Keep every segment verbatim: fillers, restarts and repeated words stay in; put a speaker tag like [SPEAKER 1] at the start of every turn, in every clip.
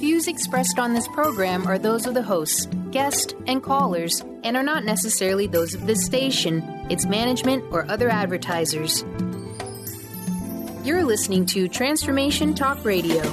[SPEAKER 1] views expressed on this program are those of the hosts, guests, and callers, and are not necessarily those of this station, its management, or other advertisers. You're listening to Transformation Talk Radio.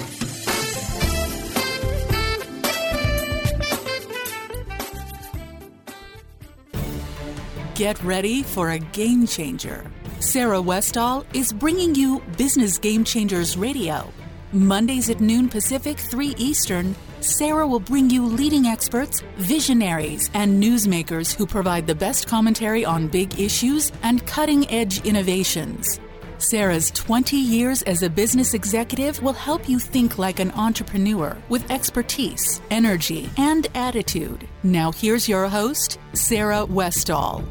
[SPEAKER 2] Get ready for a game changer. Sarah Westall is bringing you Business Game Changers Radio. Mondays at noon Pacific, three Eastern, Sarah will bring you leading experts, visionaries, and newsmakers who provide the best commentary on big issues and cutting-edge innovations. Sarah's twenty years as a business executive will help you think like an entrepreneur with expertise, energy, and attitude. Now here's your host, Sarah Westall.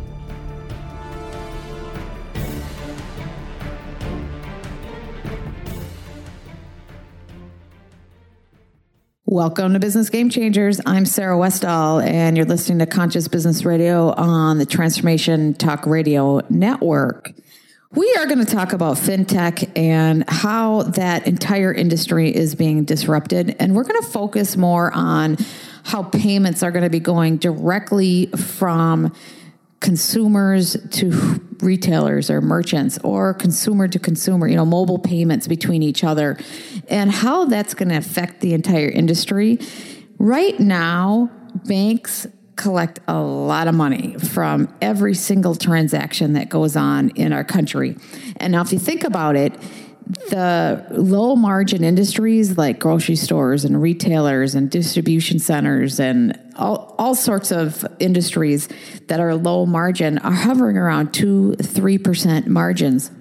[SPEAKER 3] Welcome to Business Game Changers. I'm Sarah Westall, and you're listening to Conscious Business Radio on the Transformation Talk Radio Network. We are going to talk about fintech and how that entire industry is being disrupted, and we're going to focus more on how payments are going to be going directly from consumers to retailers or merchants, or consumer to consumer, you know, mobile payments between each other, and how that's going to affect the entire industry. Right now, banks collect a lot of money from every single transaction that goes on in our country. And now if you think about it, the low margin industries like grocery stores and retailers and distribution centers and all, all sorts of industries that are low margin are hovering around two, three percent margins.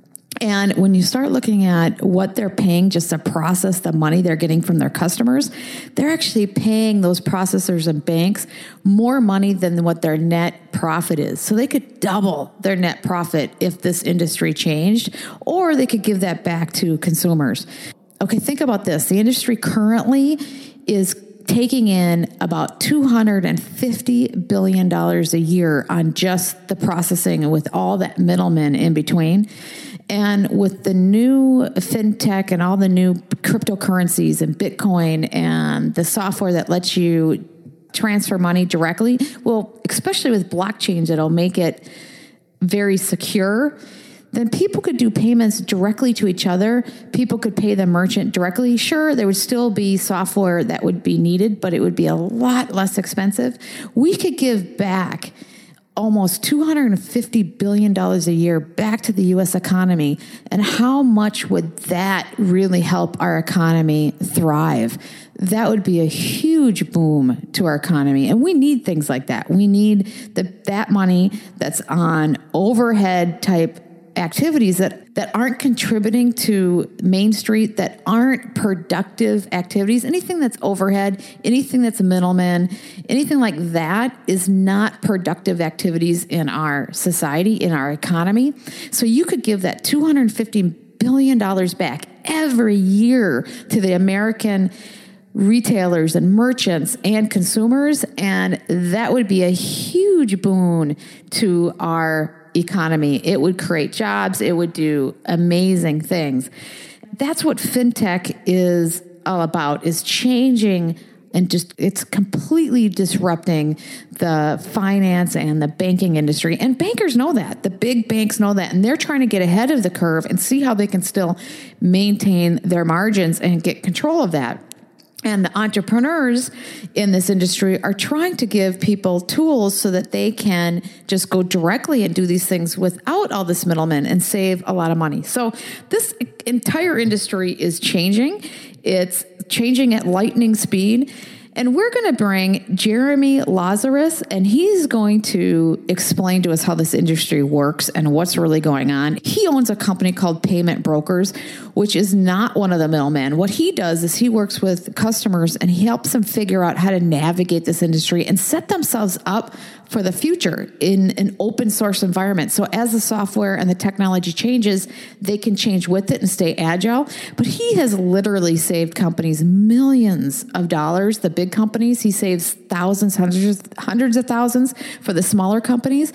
[SPEAKER 3] And when you start looking at what they're paying just to process the money they're getting from their customers, they're actually paying those processors and banks more money than what their net profit is. So they could double their net profit if this industry changed, or they could give that back to consumers. Okay, think about this. The industry currently is taking in about two hundred fifty billion dollars a year on just the processing and with all that middlemen in between. And with the new fintech and all the new cryptocurrencies and Bitcoin and the software that lets you transfer money directly, well, especially with blockchains, it'll make it very secure. Then people could do payments directly to each other. People could pay the merchant directly. Sure, there would still be software that would be needed, but it would be a lot less expensive. We could give back almost two hundred fifty billion dollars a year back to the U S economy. And how much would that really help our economy thrive? That would be a huge boom to our economy. And we need things like that. We need the, that money that's on overhead type activities that, that aren't contributing to Main Street, that aren't productive activities. Anything that's overhead, anything that's a middleman, anything like that is not productive activities in our society, in our economy. So you could give that two hundred fifty billion dollars back every year to the American retailers and merchants and consumers, and that would be a huge boon to our economy. It would create jobs. It would do amazing things. That's what fintech is all about, is changing and just, it's completely disrupting the finance and the banking industry. And bankers know that. The big banks know that. And they're trying to get ahead of the curve and see how they can still maintain their margins and get control of that. And the entrepreneurs in this industry are trying to give people tools so that they can just go directly and do these things without all this middleman and save a lot of money. So this entire industry is changing. It's changing at lightning speed. And we're going to bring Jeremy Lazarus, and he's going to explain to us how this industry works and what's really going on. He owns a company called Payment Brokers, which is not one of the middlemen. What he does is he works with customers and he helps them figure out how to navigate this industry and set themselves up for the future in an open source environment. So as the software and the technology changes, they can change with it and stay agile. But he has literally saved companies millions of dollars. The big companies, he saves thousands, hundreds, hundreds of thousands for the smaller companies.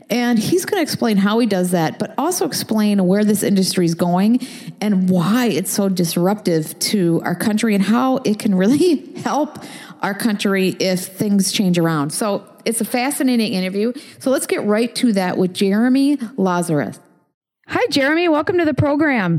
[SPEAKER 3] And he's going to explain how he does that, but also explain where this industry is going and why it's so disruptive to our country and how it can really help our country if things change around. So it's a fascinating interview. So let's get right to that with Jeremy Lazarus. Hi, Jeremy. Welcome to the program.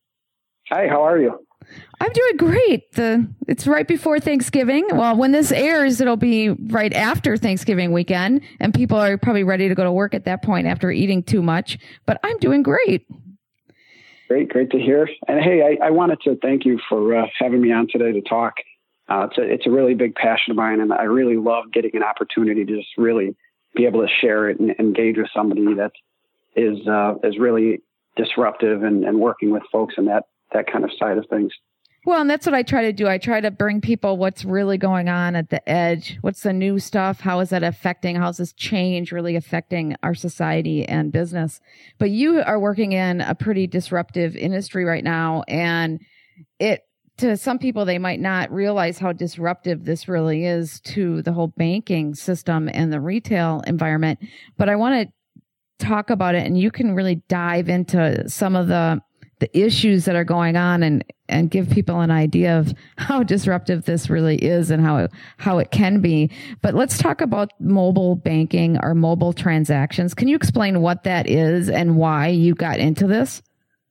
[SPEAKER 4] Hi, how are you?
[SPEAKER 3] I'm doing great. The it's right before Thanksgiving. Well, when this airs, it'll be right after Thanksgiving weekend, and people are probably ready to go to work at that point after eating too much. But I'm doing great.
[SPEAKER 4] Great, great to hear. And hey, I, I wanted to thank you for uh, having me on today to talk. Uh, it's a it's a really big passion of mine, and I really love getting an opportunity to just really be able to share it and engage with somebody that is uh, is really disruptive and, and working with folks in that that kind of side of things.
[SPEAKER 3] Well, and that's what I try to do. I try to bring people what's really going on at the edge. What's the new stuff? How is that affecting? How's this change really affecting our society and business? But you are working in a pretty disruptive industry right now. And it, to some people, they might not realize how disruptive this really is to the whole banking system and the retail environment. But I want to talk about it, and you can really dive into some of the the issues that are going on and, and give people an idea of how disruptive this really is and how it, how it can be. But let's talk about mobile banking or mobile transactions. Can you explain what that is and why you got into this?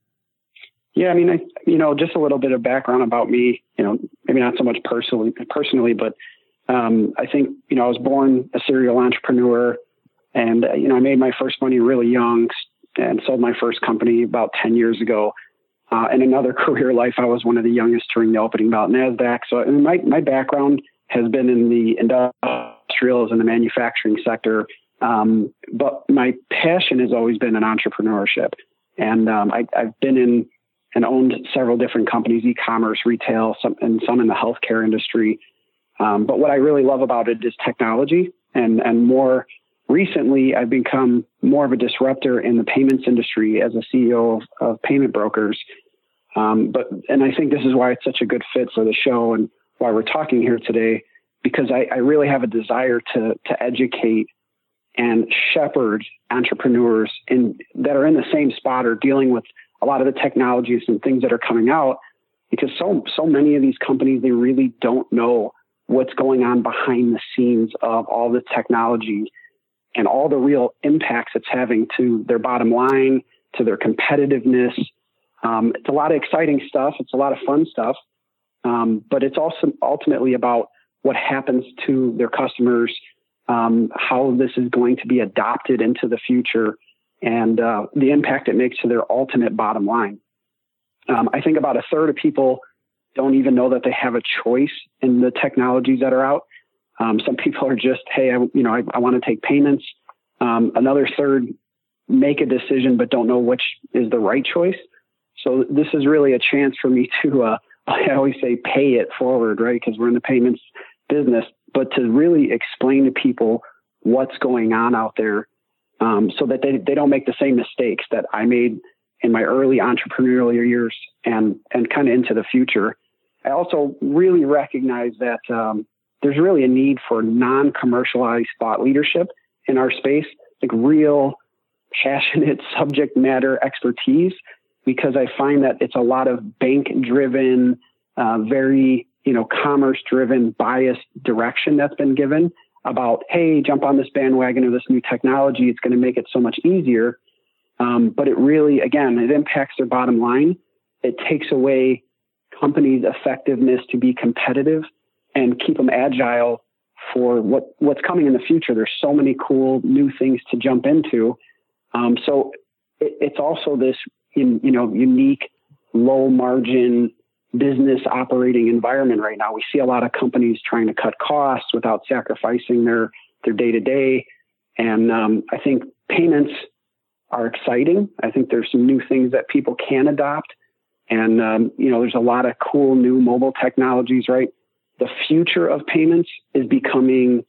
[SPEAKER 4] Yeah, I mean, I, you know, just a little bit of background about me, you know, maybe not so much personally, personally, but um, I think, you know, I was born a serial entrepreneur, and, uh, you know, I made my first money really young and sold my first company about ten years ago. Uh, in another career life, I was one of the youngest to ring the opening bell at NASDAQ. So I mean, my, my background has been in the industrials and the manufacturing sector. Um, but my passion has always been in entrepreneurship. And um, I, I've been in and owned several different companies, e-commerce, retail, some, and some in the healthcare industry. Um, but what I really love about it is technology, and, and more recently, I've become more of a disruptor in the payments industry as a C E O of, of payment brokers. Um, but, and I think this is why it's such a good fit for the show and why we're talking here today, because I, I really have a desire to, to educate and shepherd entrepreneurs in that are in the same spot or dealing with a lot of the technologies and things that are coming out, because so, so many of these companies, they really don't know what's going on behind the scenes of all the technology and all the real impacts it's having to their bottom line, to their competitiveness. Um, it's a lot of exciting stuff. It's a lot of fun stuff. Um, but it's also ultimately about what happens to their customers, um, how this is going to be adopted into the future, and uh, the impact it makes to their ultimate bottom line. Um, I think about a third of people don't even know that they have a choice in the technologies that are out. Um, some people are just, hey, I, you know, I, I want to take payments. Um, another third make a decision, but don't know which is the right choice. So this is really a chance for me to, uh, I always say, pay it forward, right? Because we're in the payments business, but to really explain to people what's going on out there, um, so that they, they don't make the same mistakes that I made in my early entrepreneurial years and, and kind of into the future. I also really recognize that, um, there's really a need for non-commercialized thought leadership in our space, like real passionate subject matter expertise, because I find that it's a lot of bank-driven, uh, very, you know, commerce-driven, biased direction that's been given about, hey, jump on this bandwagon of this new technology. It's going to make it so much easier. Um, but it really, again, it impacts their bottom line. It takes away companies' effectiveness to be competitive and keep them agile for what, what's coming in the future. There's so many cool new things to jump into. Um, so it, it's also this, in, you know, unique, low margin business operating environment right now. We see a lot of companies trying to cut costs without sacrificing their, their day to day. And um, I think payments are exciting. I think there's some new things that people can adopt. And, um, you know, there's a lot of cool new mobile technologies, right? The future of payments is becoming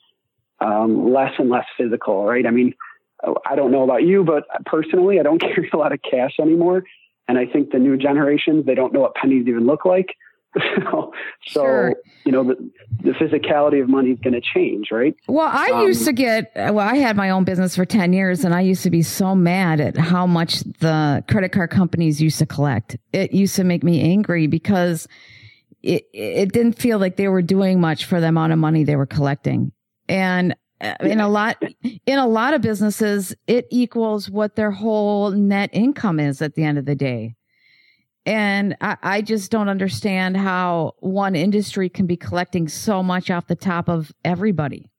[SPEAKER 4] um, less and less physical, right? I mean, I don't know about you, but personally, I don't carry a lot of cash anymore. And I think the new generations, they don't know what pennies even look like. so,
[SPEAKER 3] Sure.
[SPEAKER 4] you know, the, the physicality of money is going to change, right?
[SPEAKER 3] Well, I
[SPEAKER 4] Um,
[SPEAKER 3] used to get, well, I had my own business for ten years and I used to be so mad at how much the credit card companies used to collect. It used to make me angry because it, it didn't feel like they were doing much for the amount of money they were collecting. And in a lot, in a lot of businesses, it equals what their whole net income is at the end of the day. And I, I just don't understand how one industry can be collecting so much off the top of everybody.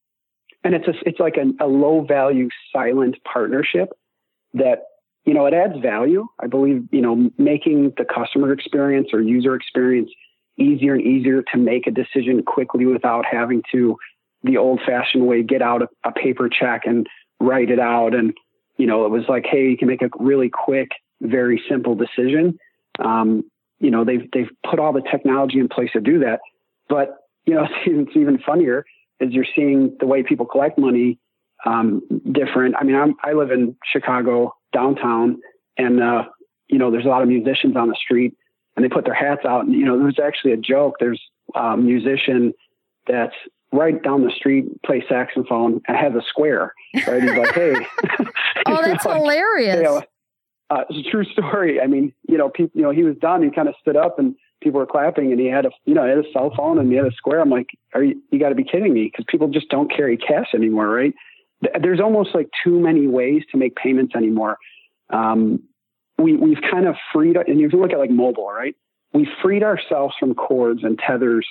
[SPEAKER 4] And it's a, it's like a, a low value silent partnership that, you know, it adds value. I believe, you know, making the customer experience or user experience easier and easier to make a decision quickly without having to the old fashioned way, get out a, a paper check and write it out. And, you know, it was like, hey, you can make a really quick, very simple decision. Um, you know, they've, they've put all the technology in place to do that. But, you know, it's even, it's even funnier is you're seeing the way people collect money, um, different. I mean, I'm, I live in Chicago downtown and, uh, you know, there's a lot of musicians on the street and they put their hats out and, you know, there's actually a joke. There's a musician that's right down the street, plays saxophone and has a square, right? He's like, hey,
[SPEAKER 3] oh, that's
[SPEAKER 4] like,
[SPEAKER 3] hilarious.
[SPEAKER 4] You know, Uh, it's a true story. I mean, you know, people, you know, he was done. He kind of stood up and people were clapping and he had a, you know, he had a cell phone and he had a square. I'm like, are you, you gotta be kidding me. Cause people just don't carry cash anymore. Right. There's almost like too many ways to make payments anymore. Um, we, we've kind of freed, and if you look at like mobile, right, we freed ourselves from cords and tethers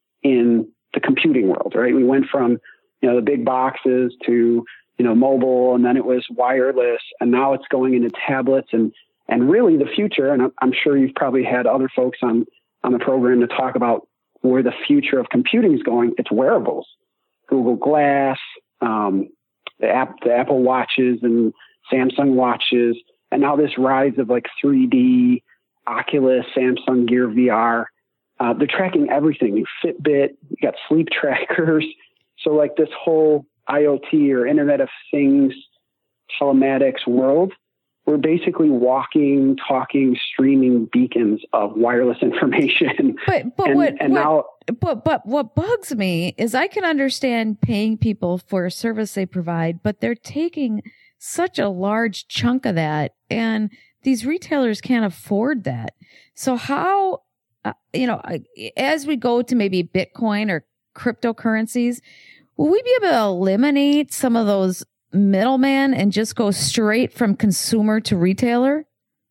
[SPEAKER 4] in the computing world, right? We went from, you know, the big boxes to, you know, mobile, and then it was wireless, and now it's going into tablets and, and really the future. And I'm sure you've probably had other folks on, on the program to talk about where the future of computing is going. It's wearables, Google Glass, um, the app, the Apple Watches and Samsung watches. And now this rise of like three D, Oculus, Samsung Gear V R, uh, they're tracking everything. You Fitbit, you got sleep trackers. So like this whole I O T or Internet of Things, telematics world, we're basically walking, talking, streaming beacons of wireless information.
[SPEAKER 3] But but
[SPEAKER 4] and,
[SPEAKER 3] what,
[SPEAKER 4] and
[SPEAKER 3] what
[SPEAKER 4] now,
[SPEAKER 3] but but what bugs me is I can understand paying people for a service they provide, but they're taking such a large chunk of that, and these retailers can't afford that. So how, uh, you know, as we go to maybe Bitcoin or cryptocurrencies, will we be able to eliminate some of those middlemen and just go straight from consumer to retailer?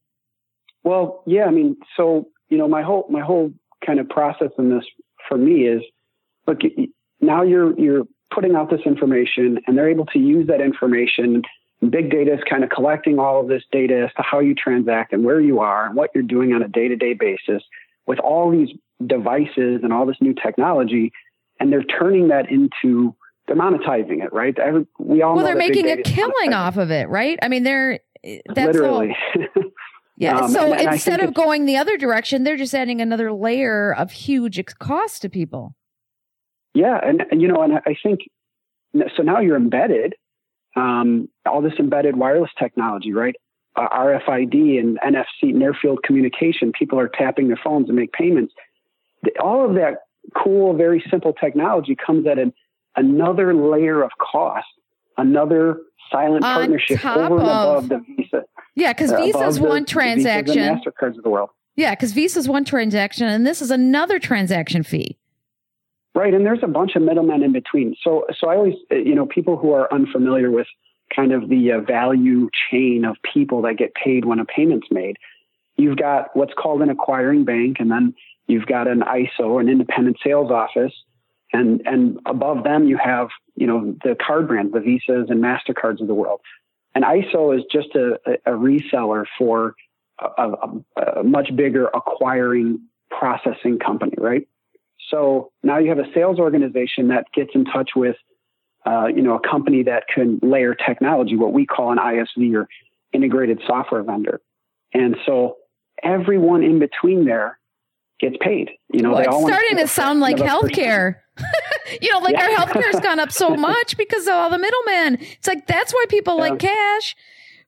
[SPEAKER 4] Well, yeah, I mean, so, you know, my whole, my whole kind of process in this for me is, look, now you're, you're putting out this information and they're able to use that information. Big data is kind of collecting all of this data as to how you transact and where you are and what you're doing on a day-to-day basis with all these devices and all this new technology. And they're turning that into, they're monetizing it, right? Every, we all
[SPEAKER 3] well,
[SPEAKER 4] know
[SPEAKER 3] they're making a killing
[SPEAKER 4] monetizing.
[SPEAKER 3] off of it, right? I mean, they're, that's
[SPEAKER 4] literally.
[SPEAKER 3] all. Yeah.
[SPEAKER 4] Um,
[SPEAKER 3] so
[SPEAKER 4] and, and
[SPEAKER 3] instead of going the other direction, they're just adding another layer of huge cost to people.
[SPEAKER 4] Yeah. And, and you know, and I think, so now you're embedded, um, all this embedded wireless technology, right? Uh, R F I D and N F C, near field communication. People are tapping their phones and make payments. The, all of that cool, very simple technology comes at an, another layer of cost, another silent
[SPEAKER 3] On
[SPEAKER 4] partnership
[SPEAKER 3] top
[SPEAKER 4] over and
[SPEAKER 3] of-
[SPEAKER 4] above the Visa.
[SPEAKER 3] Yeah, because
[SPEAKER 4] uh,
[SPEAKER 3] Visa's
[SPEAKER 4] above
[SPEAKER 3] one
[SPEAKER 4] the,
[SPEAKER 3] transaction.
[SPEAKER 4] The Visas and MasterCards of the world.
[SPEAKER 3] Yeah, because Visa's one transaction, and this is another transaction fee.
[SPEAKER 4] Right, and there's a bunch of middlemen in between. So, so I always, you know, people who are unfamiliar with kind of the uh, value chain of people that get paid when a payment's made, you've got what's called an acquiring bank, and then you've got an I S O, an independent sales office, and and above them you have, you know, the card brands, the Visas and MasterCards of the world. An I S O is just a, a reseller for a, a, a much bigger acquiring processing company, right? So now you have a sales organization that gets in touch with, uh, you know, a company that can layer technology, what we call an I S V or integrated software vendor. And so everyone in between there gets paid. You know,
[SPEAKER 3] well,
[SPEAKER 4] they
[SPEAKER 3] it's
[SPEAKER 4] all
[SPEAKER 3] starting to sound like healthcare. You know, like
[SPEAKER 4] Yeah.
[SPEAKER 3] our healthcare's gone up so much because of all the middlemen. It's like, that's why people
[SPEAKER 4] Yeah.
[SPEAKER 3] like cash. But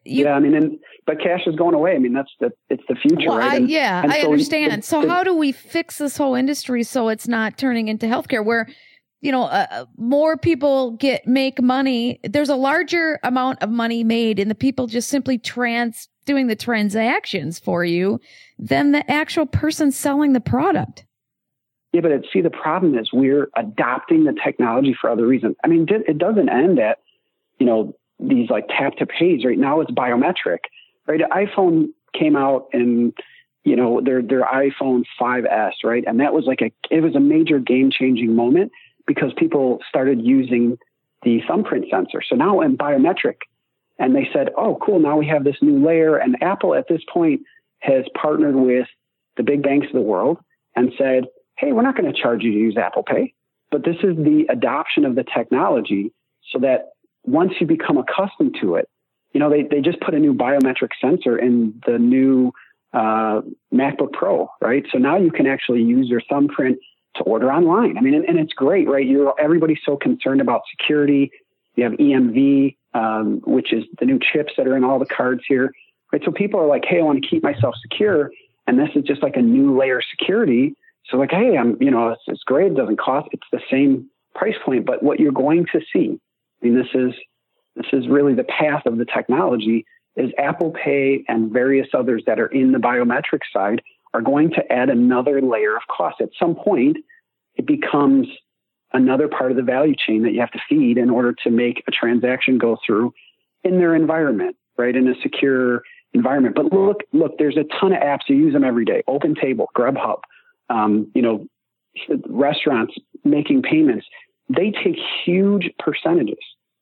[SPEAKER 3] you,
[SPEAKER 4] yeah, I mean, and, but cash is going away. I mean, that's the, it's the future,
[SPEAKER 3] well,
[SPEAKER 4] right?
[SPEAKER 3] I,
[SPEAKER 4] And,
[SPEAKER 3] yeah,
[SPEAKER 4] and
[SPEAKER 3] I
[SPEAKER 4] so
[SPEAKER 3] understand.
[SPEAKER 4] the,
[SPEAKER 3] so
[SPEAKER 4] the,
[SPEAKER 3] how do we fix this whole industry so it's not turning into healthcare where, you know, uh, more people get, make money. There's a larger amount of money made and the people just simply trans doing the transactions for you than the actual person selling the product.
[SPEAKER 4] Yeah, but it, see, the problem is we're adopting the technology for other reasons. I mean, it doesn't end at, you know, these like tap to pays. Right now it's biometric, right? iPhone came out and, you know, their, their iPhone five S, right? And that was like a, it was a major game changing moment because people started using the thumbprint sensor. So now in biometric, and they said, oh, cool. Now we have this new layer. And Apple at this point has partnered with the big banks of the world and said, hey, we're not going to charge you to use Apple Pay, but this is the adoption of the technology so that once you become accustomed to it, you know, they, they just put a new biometric sensor in the new uh, MacBook Pro, right? So now you can actually use your thumbprint to order online. I mean, and, and it's great, right? You're, everybody's so concerned about security. You have E M V, um, which is the new chips that are in all the cards here, right? So people are like, hey, I want to keep myself secure. And this is just like a new layer of security. So like, hey, I'm, you know, it's, it's great. It doesn't cost. It's the same price point, but what you're going to see, I mean, this is, this is really the path of the technology is Apple Pay and various others that are in the biometric side are going to add another layer of cost. At some point, it becomes another part of the value chain that you have to feed in order to make a transaction go through in their environment, right? In a secure environment. But look, look, there's a ton of apps. You use them every day. OpenTable, Grubhub, um, you know, restaurants making payments. They take huge percentages.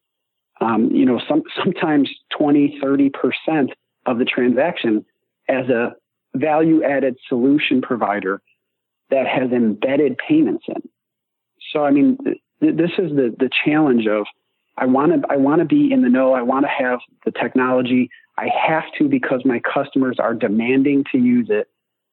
[SPEAKER 4] Um, you know, some, sometimes twenty, thirty percent of the transaction as a value added solution provider that has embedded payments in. So, I mean, th- this is the, the challenge of, I want to, I want to be in the know. I want to have the technology. I have to, because my customers are demanding to use it,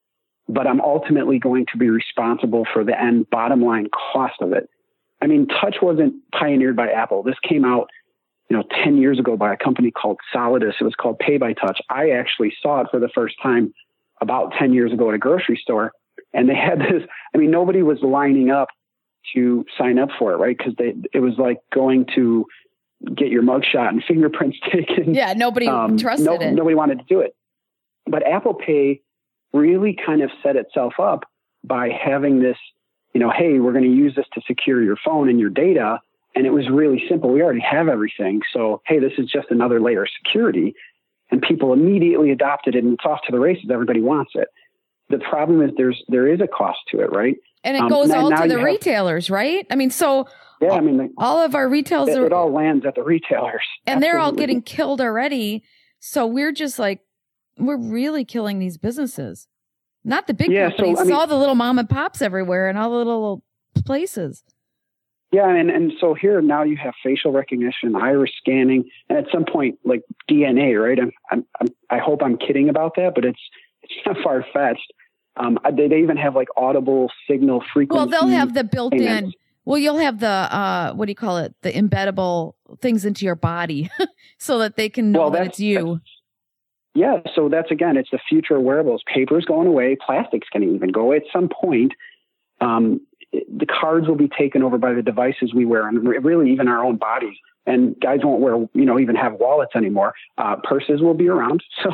[SPEAKER 4] but I'm ultimately going to be responsible for the end bottom line cost of it. I mean, touch wasn't pioneered by Apple. This came out, you know, ten years ago by a company called Solidus. It was called Pay by Touch. I actually saw it for the first time about ten years ago at a grocery store. And they had this, I mean, nobody was lining up to sign up for it, right? Because they, it was like going to get your mugshot and fingerprints taken.
[SPEAKER 3] Yeah, nobody um, trusted no, it.
[SPEAKER 4] Nobody wanted to do it. But Apple Pay really kind of set itself up by having this, you know, hey, we're going to use this to secure your phone and your data. And it was really simple. We already have everything. So, hey, this is just another layer of security. And people immediately adopted it, and it's off to the races. Everybody wants it. The problem is there's there is a cost to it, right?
[SPEAKER 3] And it goes um, all to the have, retailers, right? I mean, so
[SPEAKER 4] yeah, I mean, the,
[SPEAKER 3] all of our retailers,
[SPEAKER 4] it,
[SPEAKER 3] are,
[SPEAKER 4] it all lands at the retailers,
[SPEAKER 3] and
[SPEAKER 4] Absolutely.
[SPEAKER 3] They're all getting killed already. So we're just like, we're really killing these businesses, not the big
[SPEAKER 4] yeah,
[SPEAKER 3] companies.
[SPEAKER 4] So, I mean,
[SPEAKER 3] all the little mom and pops everywhere, and all the little places.
[SPEAKER 4] Yeah, and, and so here now you have facial recognition, iris scanning, and at some point like D N A, right? I'm, I'm, I'm, I hope I'm kidding about that, but it's it's not far fetched. Um, they, they even have like audible signal frequency.
[SPEAKER 3] Well, they'll have the built-in.
[SPEAKER 4] payments.
[SPEAKER 3] Well, you'll have the uh, what do you call it? The embeddable things into your body, so that they can know
[SPEAKER 4] well,
[SPEAKER 3] that it's you.
[SPEAKER 4] Yeah, so that's again, it's the future of wearables. Paper's going away. Plastic's going to even go at some point. Um, the cards will be taken over by the devices we wear, and really even our own bodies. And guys won't wear, you know, even have wallets anymore. Uh, purses will be around. So,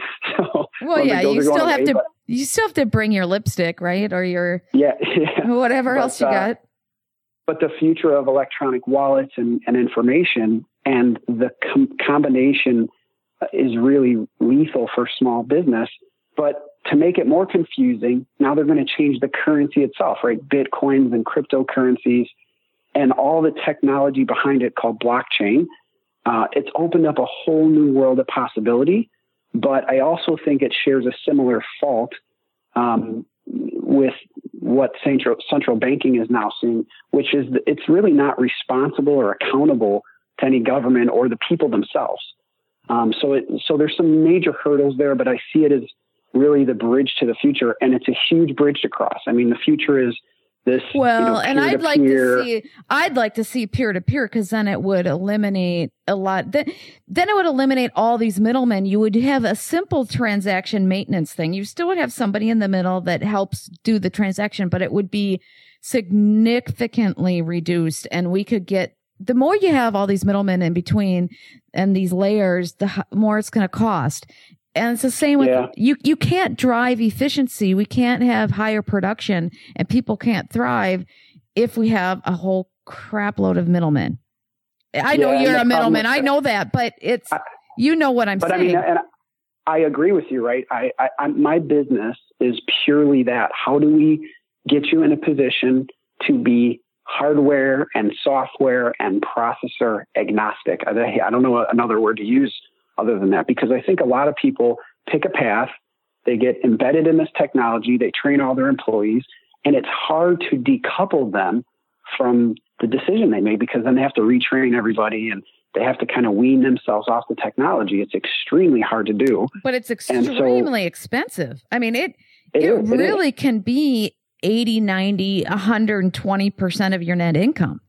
[SPEAKER 4] so
[SPEAKER 3] well, yeah, you still have away, to, but, you still have to bring your lipstick, right, or your
[SPEAKER 4] yeah, yeah.
[SPEAKER 3] whatever
[SPEAKER 4] but,
[SPEAKER 3] else you
[SPEAKER 4] uh,
[SPEAKER 3] got.
[SPEAKER 4] But the future of electronic wallets and, and information, and the com- combination is really lethal for small business. But to make it more confusing, now they're going to change the currency itself, right? Bitcoins and cryptocurrencies and all the technology behind it called blockchain. Uh, it's opened up a whole new world of possibility, but I also think it shares a similar fault um, with what central, central banking is now seeing, which is that it's really not responsible or accountable to any government or the people themselves. Um, so, it, so there's some major hurdles there, but I see it as really the bridge to the future, and it's a huge bridge to cross. I mean, the future is this.
[SPEAKER 3] Well,
[SPEAKER 4] you know,
[SPEAKER 3] and I'd like to see, I'd like to see peer to peer, because then it would eliminate a lot. Then, then it would eliminate all these middlemen. You would have a simple transaction maintenance thing. You still would have somebody in the middle that helps do the transaction, but it would be significantly reduced, and we could get, the more you have all these middlemen in between and these layers, the h- more it's going to cost. And it's the same with, yeah. you, you can't drive efficiency. We can't have higher production, and people can't thrive if we have a whole crap load of middlemen. I know yeah, you're a middleman. I know that, but it's, I, you know what I'm
[SPEAKER 4] but
[SPEAKER 3] saying.
[SPEAKER 4] I mean, and I agree with you, right? I, I, I, my business is purely that. How do we get you in a position to be hardware and software and processor agnostic? I, I don't know another word to use other than that, because I think a lot of people pick a path, they get embedded in this technology, they train all their employees, and it's hard to decouple them from the decision they made, because then they have to retrain everybody and they have to kind of wean themselves off the technology. It's extremely hard to do.
[SPEAKER 3] But it's extremely so, expensive. I mean, it, it, it
[SPEAKER 4] is,
[SPEAKER 3] really
[SPEAKER 4] it
[SPEAKER 3] can be eighty, ninety, one hundred twenty percent of your net income.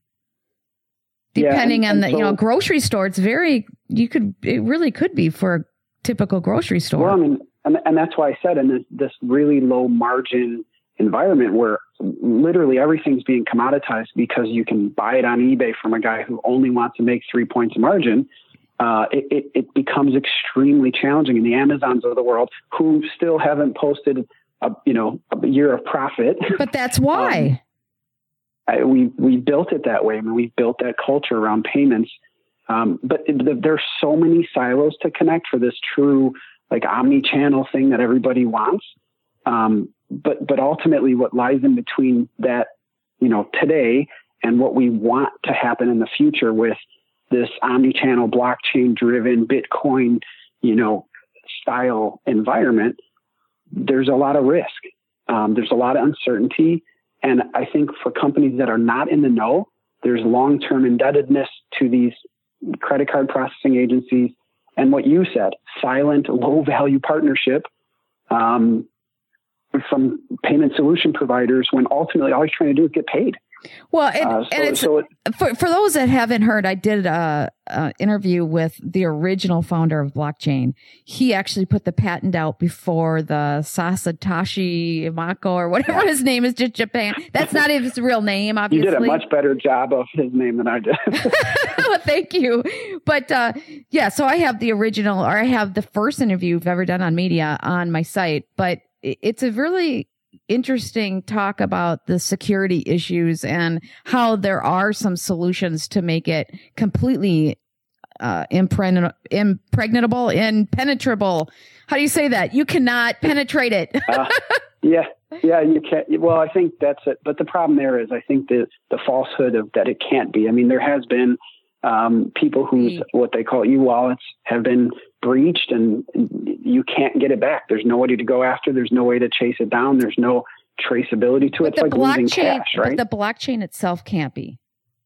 [SPEAKER 3] Depending yeah, and, on and the, so, you know, grocery store, it's very, you could, it really could be for a typical grocery store.
[SPEAKER 4] Well, I mean, and, and that's why I said in this, this really low margin environment where literally everything's being commoditized because you can buy it on eBay from a guy who only wants to make three points of margin, uh, it, it, it becomes extremely challenging. And the Amazons of the world, who still haven't posted a, you know, a year of profit.
[SPEAKER 3] But that's why. Um,
[SPEAKER 4] I, we we built it that way. I mean, we built that culture around payments. Um, but it, there's so many silos to connect for this true like omni-channel thing that everybody wants. Um, but but ultimately, what lies in between that, you know, today and what we want to happen in the future with this omni-channel, blockchain-driven, Bitcoin, you know, style environment, there's a lot of risk. Um, there's a lot of uncertainty. And I think for companies that are not in the know, there's long-term indebtedness to these credit card processing agencies. And what you said, silent, low-value partnership um, from payment solution providers, when ultimately all you're trying to do is get paid.
[SPEAKER 3] Well, it, uh, so, and it's, so it, for, for those that haven't heard, I did a, a interview with the original founder of blockchain. He actually put the patent out before the Satoshi Mako or whatever his name is, just Japan. That's not his real name, obviously.
[SPEAKER 4] You did a much better job of his name than I did.
[SPEAKER 3] Well, thank you. But uh, yeah, so I have the original, or I have the first interview I've ever done on media on my site. But it's a really interesting talk about the security issues and how there are some solutions to make it completely uh, impregn- impregnable, impenetrable. How do you say that? You cannot penetrate it.
[SPEAKER 4] uh, yeah, yeah, you can't. Well, I think that's it. But the problem there is, I think the the falsehood of that it can't be. I mean, there has been um, people whose what they call e-wallets have been breached, and you can't get it back. There's nobody to go after. There's no way to chase it down. There's no traceability to it. It's like losing cash, right?
[SPEAKER 3] But the blockchain itself can't be.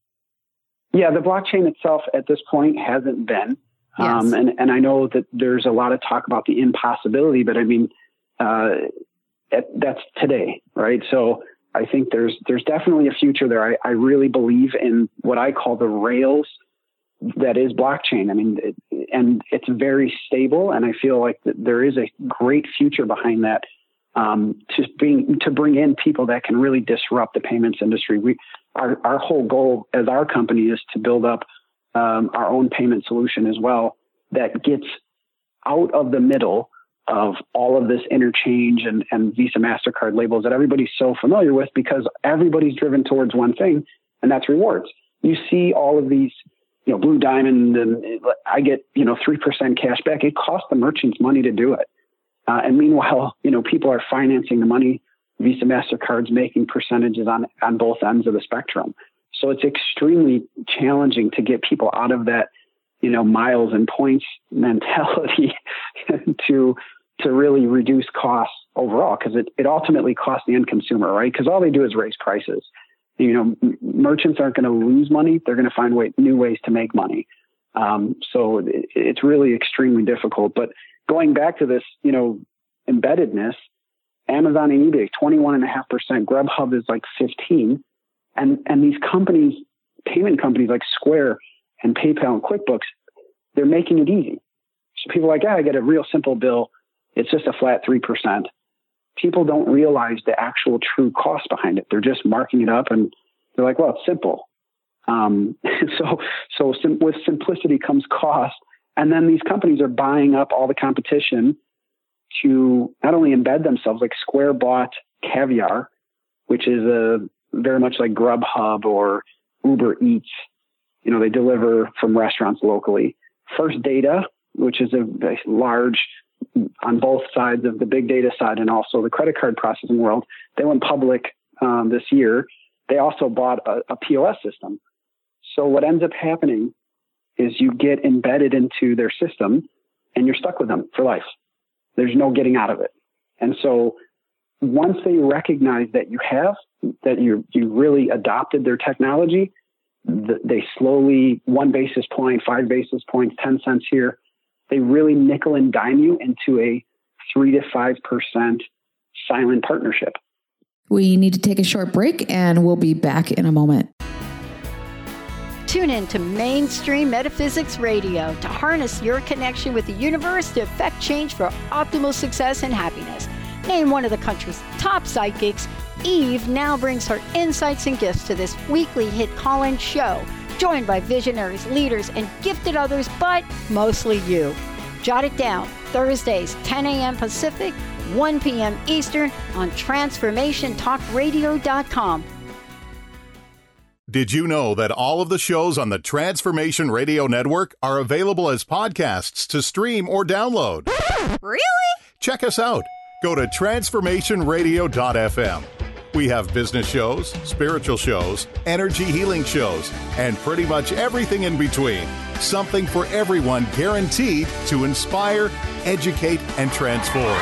[SPEAKER 4] Yeah, the blockchain itself at this point hasn't been.
[SPEAKER 3] Yes.
[SPEAKER 4] Um, and, and I know that there's a lot of talk about the impossibility, but I mean, uh, it, that's today, right? So I think there's there's definitely a future there. I, I really believe in what I call the rails that is blockchain. I mean, it, and it's very stable, and I feel like that there is a great future behind that. Um, to bring to bring in people that can really disrupt the payments industry. We our our whole goal as our company is to build up um, our own payment solution as well that gets out of the middle of all of this interchange and, and Visa, MasterCard labels that everybody's so familiar with, because everybody's driven towards one thing, and that's rewards. You see all of these, you know, Blue Diamond, and I get, you know, three percent cash back. It costs the merchants money to do it. Uh, and meanwhile, you know, people are financing the money. Visa, MasterCard's making percentages on, on both ends of the spectrum. So it's extremely challenging to get people out of that, you know, miles and points mentality to, to really reduce costs overall. Cause it, it ultimately costs the end consumer, right? Cause all they do is raise prices. You know, m- merchants aren't going to lose money. They're going to find way, new ways to make money. Um, so it, it's really extremely difficult, but going back to this, you know, embeddedness, Amazon and eBay, twenty-one and a half percent. Grubhub is like fifteen. And, and these companies, payment companies like Square and PayPal and QuickBooks, they're making it easy. So people are like, yeah, I get a real simple bill. It's just a flat three percent. People don't realize the actual true cost behind it. They're just marking it up and they're like, well, it's simple. Um, so, so sim- with simplicity comes cost. And then these companies are buying up all the competition to not only embed themselves, like Square bought Caviar, which is a very much like Grubhub or Uber Eats. You know, they deliver from restaurants locally. First Data, which is a, a large on both sides of the big data side and also the credit card processing world. They went public um, this year. They also bought a, a P O S system. So what ends up happening is you get embedded into their system and you're stuck with them for life. There's no getting out of it. And so once they recognize that you have, that you you really adopted their technology, th- they slowly, one basis point, five basis points, ten cents here, they really nickel and dime you into a three to five percent silent partnership.
[SPEAKER 3] We need to take a short break and we'll be back in a moment.
[SPEAKER 5] Tune in to Mainstream Metaphysics Radio to harness your connection with the universe to effect change for optimal success and happiness. Named one of the country's top psychics, Eve now brings her insights and gifts to this weekly hit call-in show, joined by visionaries, leaders, and gifted others, but mostly you. Jot it down, Thursdays, ten a.m. Pacific, one p.m. Eastern on transformation talk radio dot com.
[SPEAKER 6] Did you know that all of the shows on the Transformation Radio Network are available as podcasts to stream or download?
[SPEAKER 7] Really?
[SPEAKER 6] Check us out. Go to transformation radio dot f m. We have business shows, spiritual shows, energy healing shows, and pretty much everything in between. Something for everyone, guaranteed to inspire, educate, and transform.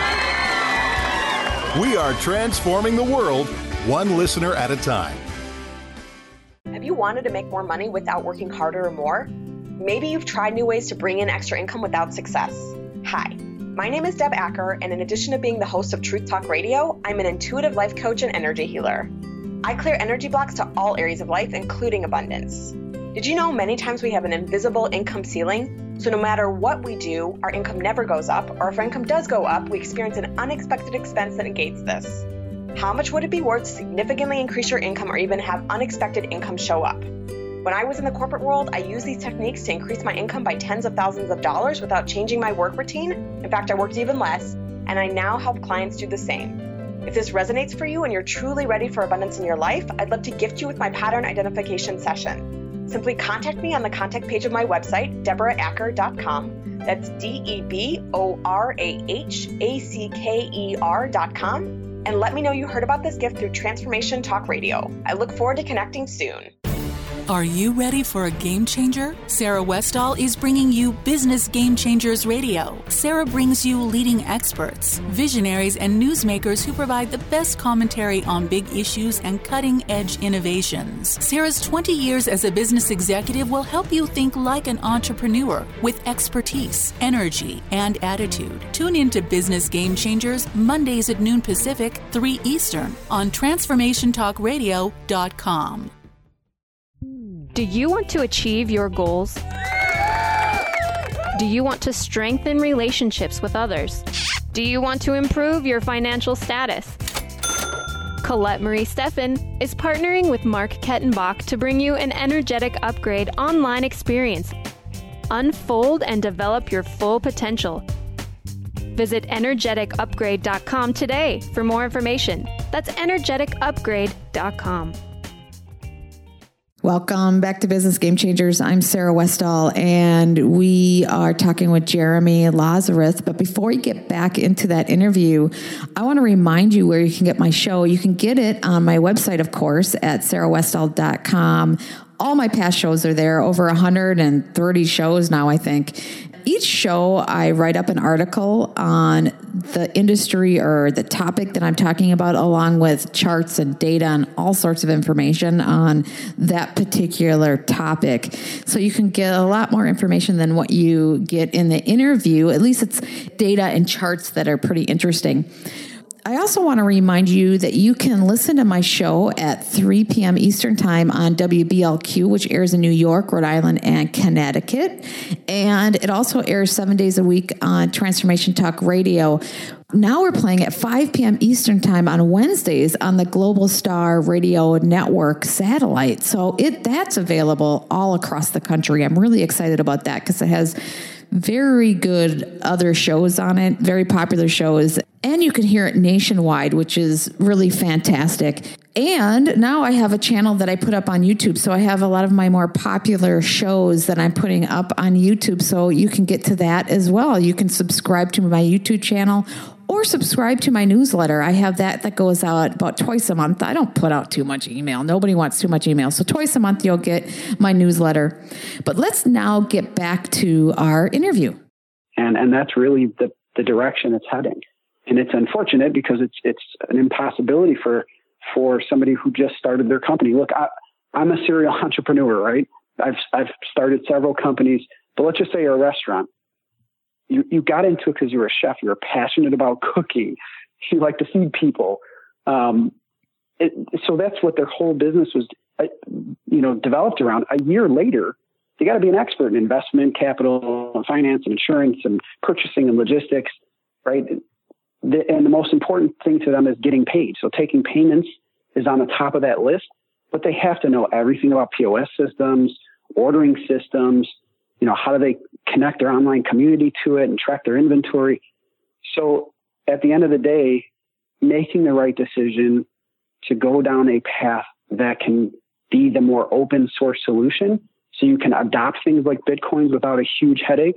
[SPEAKER 6] We are transforming the world, one listener at a time.
[SPEAKER 7] Have you wanted to make more money without working harder or more? Maybe you've tried new ways to bring in extra income without success. Hi, my name is Deb Acker, and in addition to being the host of Truth Talk Radio, I'm an intuitive life coach and energy healer. I clear energy blocks to all areas of life, including abundance. Did you know many times we have an invisible income ceiling? So no matter what we do, our income never goes up, or if our income does go up, we experience an unexpected expense that negates this. How much would it be worth to significantly increase your income or even have unexpected income show up? When I was in the corporate world, I used these techniques to increase my income by tens of thousands of dollars without changing my work routine. In fact, I worked even less, and I now help clients do the same. If this resonates for you and you're truly ready for abundance in your life, I'd love to gift you with my pattern identification session. Simply contact me on the contact page of my website, deborah acker dot com. That's D E B O R A H A C K E R dot com. And let me know you heard about this gift through Transformation Talk Radio. I look forward to connecting soon.
[SPEAKER 2] Are you ready for a game changer? Sarah Westall is bringing you Business Game Changers Radio. Sarah brings you leading experts, visionaries, and newsmakers who provide the best commentary on big issues and cutting-edge innovations. Sarah's twenty years as a business executive will help you think like an entrepreneur with expertise, energy, and attitude. Tune in to Business Game Changers Mondays at noon Pacific, three Eastern on transformation talk radio dot com.
[SPEAKER 8] Do you want to achieve your goals? Do you want to strengthen relationships with others? Do you want to improve your financial status? Colette Marie Steffen is partnering with Mark Kettenbach to bring you an energetic upgrade online experience. Unfold and develop your full potential. Visit energetic upgrade dot com today for more information. That's energetic upgrade dot com.
[SPEAKER 3] Welcome back to Business Game Changers. I'm Sarah Westall, and we are talking with Jeremy Lazarus. But before we get back into that interview, I want to remind you where you can get my show. You can get it on my website, of course, at sarah westall dot com. All my past shows are there, over one hundred thirty shows now, I think. Each show, I write up an article on the industry or the topic that I'm talking about, along with charts and data and all sorts of information on that particular topic. So you can get a lot more information than what you get in the interview. At least it's data and charts that are pretty interesting. I also want to remind you that you can listen to my show at three p.m. Eastern Time on W B L Q, which airs in New York, Rhode Island, and Connecticut. And it also airs seven days a week on Transformation Talk Radio. Now we're playing at five p.m. Eastern Time on Wednesdays on the Global Star Radio Network satellite. So it that's available all across the country. I'm really excited about that because it has very good other shows on it, very popular shows. And you can hear it nationwide, which is really fantastic. And now I have a channel that I put up on YouTube. So I have a lot of my more popular shows that I'm putting up on YouTube. So you can get to that as well. You can subscribe to my YouTube channel or subscribe to my newsletter. I have that that goes out about twice a month. I don't put out too much email. Nobody wants too much email. So twice a month, you'll get my newsletter. But let's now get back to our interview.
[SPEAKER 4] And and that's really the, the direction it's heading. And it's unfortunate because it's it's an impossibility for for somebody who just started their company. Look, I, I'm a serial entrepreneur, right? I've I've started several companies, but let's just say you're a restaurant. You you got into it because you're a chef. You're passionate about cooking. You like to feed people. Um, it, so that's what their whole business was, uh, you know, developed around. A year later, you got to be an expert in investment, capital, and finance, and insurance, and purchasing and logistics, right? The, and the most important thing to them is getting paid. So taking payments is on the top of that list, but they have to know everything about P O S systems, ordering systems. You know, how do they connect their online community to it and track their inventory? So at the end of the day, making the right decision to go down a path that can be the more open source solution so you can adopt things like Bitcoins without a huge headache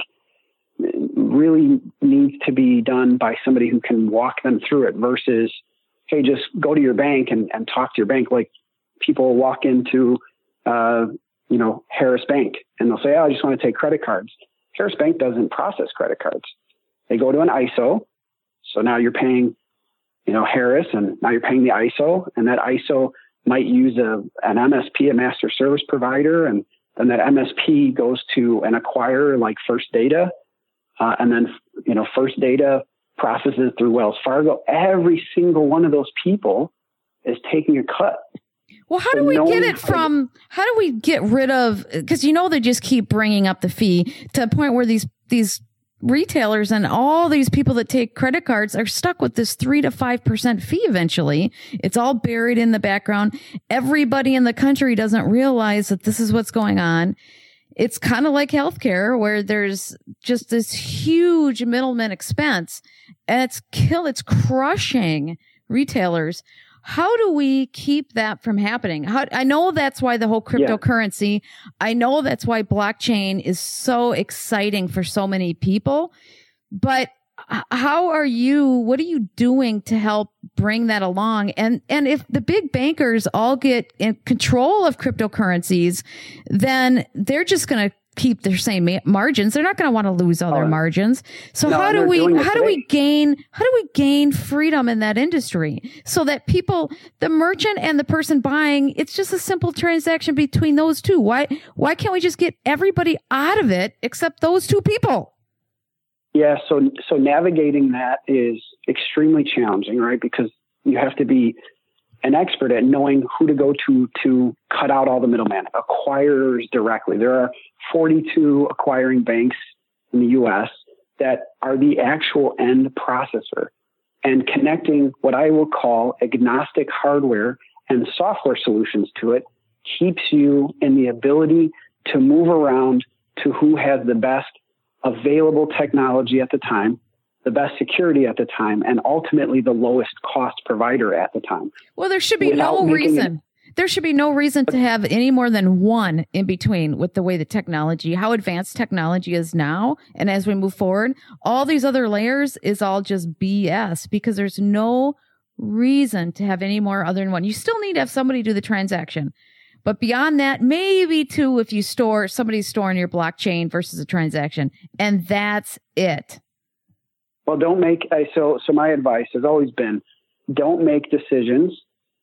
[SPEAKER 4] really needs to be done by somebody who can walk them through it versus, hey, just go to your bank and, and talk to your bank. Like people walk into, uh, you know, Harris Bank and they'll say, oh, I just want to take credit cards. Harris Bank doesn't process credit cards. They go to an I S O. So now you're paying, you know, Harris, and now you're paying the I S O, and that I S O might use a, an M S P, a master service provider. And then that M S P goes to an acquirer like First Data. Uh, and then, you know, First Data processes through Wells Fargo. Every single one of those people is taking a cut.
[SPEAKER 3] Well, how do we get it from, how do we get rid of, because you know they just keep bringing up the fee to the point where these these retailers and all these people that take credit cards are stuck with this three to five percent fee eventually. It's all buried in the background. Everybody in the country doesn't realize that this is what's going on. It's kind of like healthcare where there's just this huge middleman expense and it's kill, it's crushing retailers. How do we keep that from happening? How, I know that's why the whole cryptocurrency, yeah. I know that's why blockchain is so exciting for so many people, but how are you, what are you doing to help bring that along? And, and if the big bankers all get in control of cryptocurrencies, then they're just going to keep their same margins. They're not going to want to lose all their margins. So no, how do we, how do we gain, how do we gain freedom in that industry so that people, the merchant and the person buying, it's just a simple transaction between those two. Why, why can't we just get everybody out of it except those two people?
[SPEAKER 4] Yeah. So, so navigating that is extremely challenging, right? Because you have to be an expert at knowing who to go to to cut out all the middlemen, acquirers directly. There are forty-two acquiring banks in the U S that are the actual end processor, and connecting what I will call agnostic hardware and software solutions to it keeps you in the ability to move around to who has the best available technology at the time, the best security at the time, and ultimately the lowest cost provider at the time.
[SPEAKER 3] Well, there should be no reason. It, there should be no reason to have any more than one in between with the way the technology, how advanced technology is now. And as we move forward, all these other layers is all just B S because there's no reason to have any more other than one. You still need to have somebody do the transaction. But beyond that, maybe two if you store somebody's storing your blockchain versus a transaction. And that's it.
[SPEAKER 4] Well, don't make, so, so my advice has always been, don't make decisions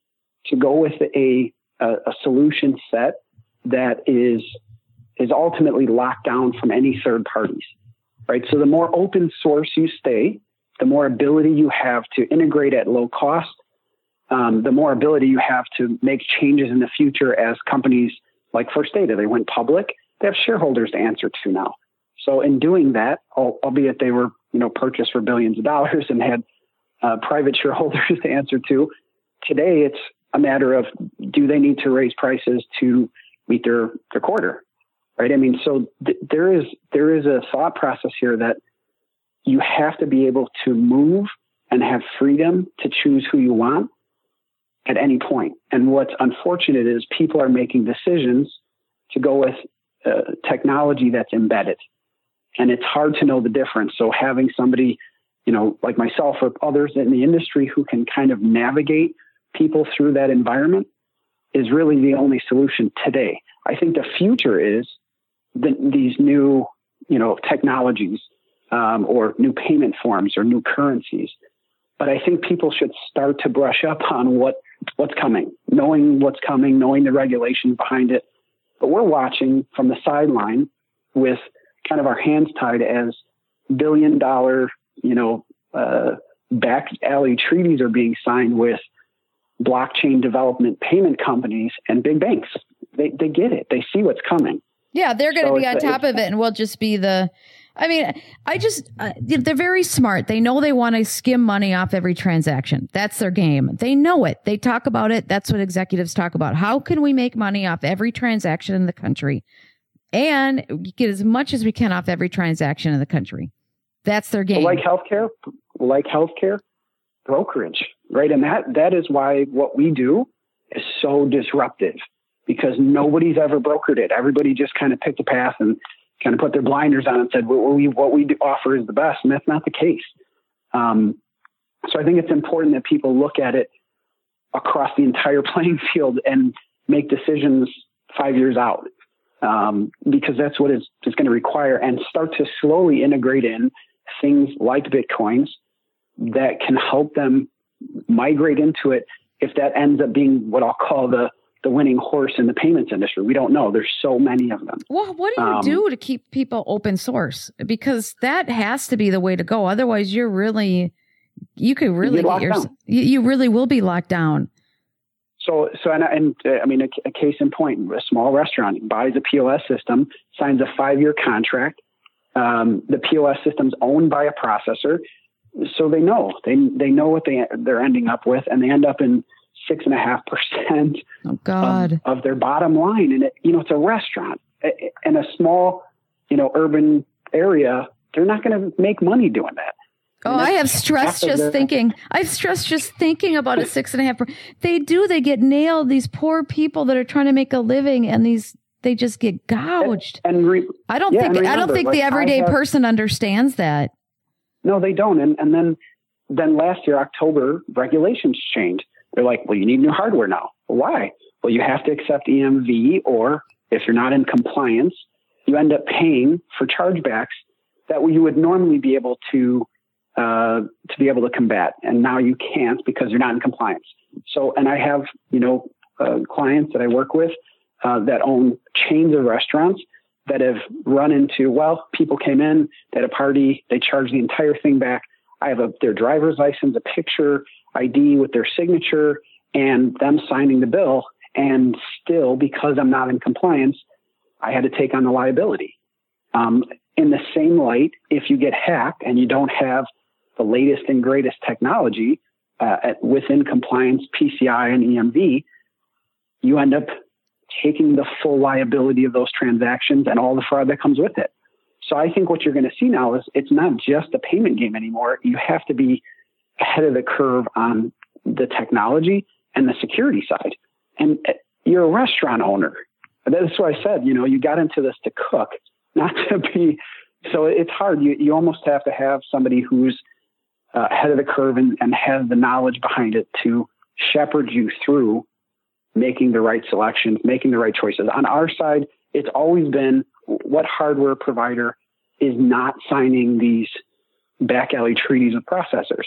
[SPEAKER 4] to go with a, a, a solution set that is, is ultimately locked down from any third parties, right? So the more open source you stay, the more ability you have to integrate at low cost, um, the more ability you have to make changes in the future as companies like First Data, they went public, they have shareholders to answer to now. So in doing that, albeit they were, you know, purchased for billions of dollars and had uh, private shareholders to answer to, today it's a matter of, do they need to raise prices to meet their, their quarter, right? I mean, so th- there is there is a thought process here that you have to be able to move and have freedom to choose who you want at any point. And what's unfortunate is people are making decisions to go with uh, technology that's embedded. And it's hard to know the difference. So having somebody, you know, like myself or others in the industry who can kind of navigate people through that environment is really the only solution today. I think the future is the, these new, you know, technologies um, or new payment forms or new currencies. But I think people should start to brush up on what, what's coming, knowing what's coming, knowing the regulations behind it. But we're watching from the sideline with kind of our hands tied as billion dollar, you know, uh, back alley treaties are being signed with blockchain development payment companies and big banks. They they get it. They see what's coming.
[SPEAKER 3] Yeah, they're going to
[SPEAKER 4] So
[SPEAKER 3] be on
[SPEAKER 4] it's-
[SPEAKER 3] top of it, and we'll just be the. I mean, I just uh, they're very smart. They know they want to skim money off every transaction. That's their game. They know it. They talk about it. That's what executives talk about. How can we make money off every transaction in the country, and get as much as we can off every transaction in the country? That's their game.
[SPEAKER 4] Like healthcare, like healthcare, brokerage, right? And that that is why what we do is so disruptive, because nobody's ever brokered it. Everybody just kind of picked a path and kind of put their blinders on and said, well, we, what we do offer is the best. And that's not the case. Um, so I think it's important that people look at it across the entire playing field and make decisions five years out, um, because that's what it's, it's going to require, and start to slowly integrate in things like Bitcoins that can help them migrate into it if that ends up being what I'll call the the winning horse in the payments industry. We don't know. There's so many of them.
[SPEAKER 3] Well, what do you
[SPEAKER 4] Um,
[SPEAKER 3] do to keep people open source? Because that has to be the way to go. Otherwise, you're really, you could really
[SPEAKER 4] get
[SPEAKER 3] get
[SPEAKER 4] locked
[SPEAKER 3] your,
[SPEAKER 4] down.
[SPEAKER 3] you, you really will be locked down.
[SPEAKER 4] So, so, and, and uh, I mean, a, a case in point, a small restaurant buys a P O S system, signs a five-year contract. Um, the P O S system's owned by a processor. So they know, they, they know what they, they're ending up with, and they end up in six and a half percent
[SPEAKER 3] Oh God.
[SPEAKER 4] of, of their bottom line. And it, you know, it's a restaurant in a small, you know, urban area. They're not going to make money doing that.
[SPEAKER 3] Oh, I have stress
[SPEAKER 4] half of
[SPEAKER 3] just
[SPEAKER 4] the-
[SPEAKER 3] thinking. I've stressed just thinking about a six and a half. per- They do. They get nailed. These poor people that are trying to make a living, and these they just get gouged.
[SPEAKER 4] And re-
[SPEAKER 3] I don't
[SPEAKER 4] yeah,
[SPEAKER 3] think.
[SPEAKER 4] and
[SPEAKER 3] I don't
[SPEAKER 4] remember,
[SPEAKER 3] think
[SPEAKER 4] like,
[SPEAKER 3] the everyday
[SPEAKER 4] I have-
[SPEAKER 3] person understands that.
[SPEAKER 4] No, they don't. And and then then last year, October, regulations changed. They're like, well, you need new hardware now. Well, why? Well, you have to accept E M V, or if you're not in compliance, you end up paying for chargebacks that you would normally be able to uh, to be able to combat, and now you can't because you're not in compliance. So, and I have you know uh, clients that I work with uh, that own chains of restaurants that have run into, well, people came in, they had a party, they charged the entire thing back. I have a, their driver's license, a picture I D with their signature, and them signing the bill. And still, because I'm not in compliance, I had to take on the liability. Um, in the same light, if you get hacked and you don't have the latest and greatest technology uh, at, within compliance, P C I and E M V, you end up taking the full liability of those transactions and all the fraud that comes with it. So I think what you're going to see now is it's not just a payment game anymore. You have to be ahead of the curve on the technology and the security side. And you're a restaurant owner. That's why I said, you know, you got into this to cook, not to be. So it's hard. You, you almost have to have somebody who's uh, ahead of the curve and, and has the knowledge behind it to shepherd you through making the right selections, making the right choices. On our side, it's always been what hardware provider is not signing these back alley treaties with processors.